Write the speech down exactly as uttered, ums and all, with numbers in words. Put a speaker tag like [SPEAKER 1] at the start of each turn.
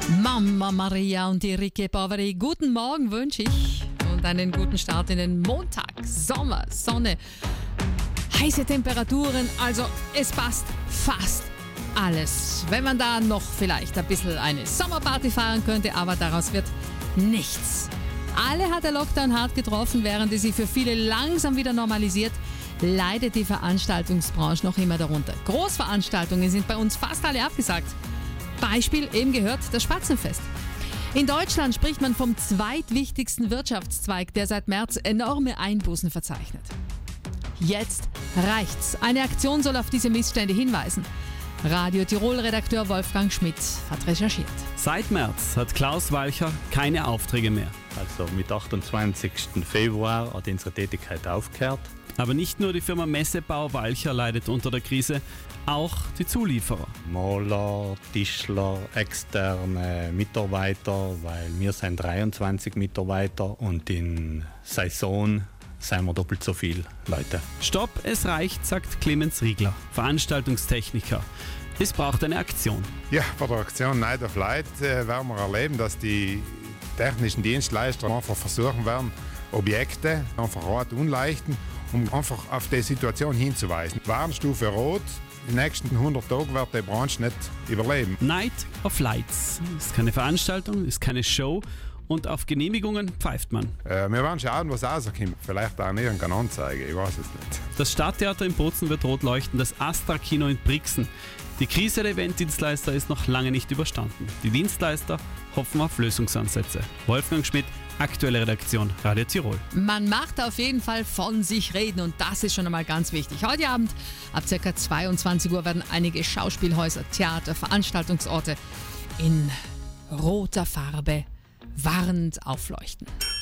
[SPEAKER 1] Mama Maria und Enrique Bovary, guten Morgen wünsche ich und einen guten Start in den Montag. Sommer, Sonne, heiße Temperaturen, also es passt fast alles. Wenn man da noch vielleicht ein bisschen eine Sommerparty feiern könnte, aber daraus wird nichts. Alle hat der Lockdown hart getroffen, während es sich für viele langsam wieder normalisiert, leidet die Veranstaltungsbranche noch immer darunter. Großveranstaltungen sind bei uns fast alle abgesagt. Beispiel eben gehört das Spatzenfest. In Deutschland spricht man vom zweitwichtigsten Wirtschaftszweig, der seit März enorme Einbußen verzeichnet. Jetzt reicht's. Eine Aktion soll auf diese Missstände hinweisen. Radio Tirol-Redakteur Wolfgang Schmidt hat recherchiert.
[SPEAKER 2] Seit März hat Klaus Walcher keine Aufträge mehr.
[SPEAKER 3] Also mit achtundzwanzigsten Februar hat unsere Tätigkeit aufgehört.
[SPEAKER 2] Aber nicht nur die Firma Messebau Walcher leidet unter der Krise, auch die Zulieferer.
[SPEAKER 3] Maler, Tischler, externe Mitarbeiter, weil wir sind dreiundzwanzig Mitarbeiter und in Saison sind wir doppelt so viele Leute.
[SPEAKER 2] Stopp, es reicht, sagt Clemens Riegler, Veranstaltungstechniker. Es braucht eine Aktion.
[SPEAKER 4] Ja, bei der Aktion Night of Light äh, werden wir erleben, dass die technischen Dienstleister einfach versuchen werden, Objekte einfach rot umleichten, um einfach auf die Situation hinzuweisen. Warnstufe Rot, die nächsten hundert Tage wird die Branche nicht überleben.
[SPEAKER 2] Night of Lights ist keine Veranstaltung, ist keine Show und auf Genehmigungen pfeift man.
[SPEAKER 4] Äh, wir werden schauen, was rauskommt. Vielleicht auch irgendeine Anzeige, ich weiß es nicht.
[SPEAKER 2] Das Stadttheater in Bozen wird rot leuchten, das Astra-Kino in Brixen. Die Krise der Eventdienstleister ist noch lange nicht überstanden. Die Dienstleister hoffen auf Lösungsansätze. Wolfgang Schmidt, aktuelle Redaktion Radio Tirol.
[SPEAKER 1] Man macht auf jeden Fall von sich reden und das ist schon einmal ganz wichtig. Heute Abend ab ca. zweiundzwanzig Uhr werden einige Schauspielhäuser, Theater, Veranstaltungsorte in roter Farbe warnend aufleuchten.